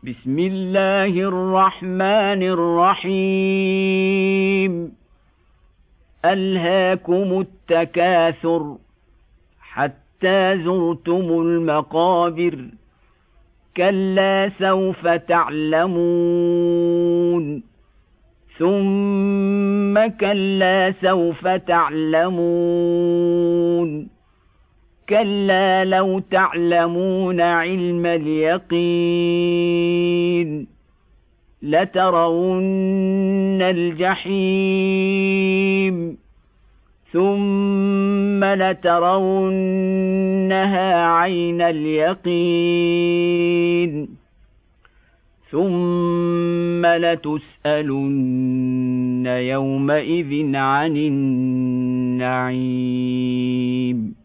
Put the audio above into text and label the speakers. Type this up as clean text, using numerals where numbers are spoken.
Speaker 1: بسم الله الرحمن الرحيم. ألهاكم التكاثر حتى زرتم المقابر، كلا سوف تعلمون، ثم كلا سوف تعلمون، كلا لو تعلمون علم اليقين لترون الجحيم، ثم لترونها عين اليقين، ثم لتسألن يومئذ عن النعيم.